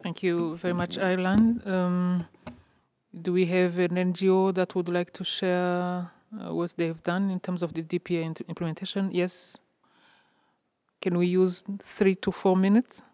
Thank you very much, Ireland. Do we have an NGO that would like to share what they've done in terms of the DPA implementation? Yes. Can we use 3 to 4 minutes?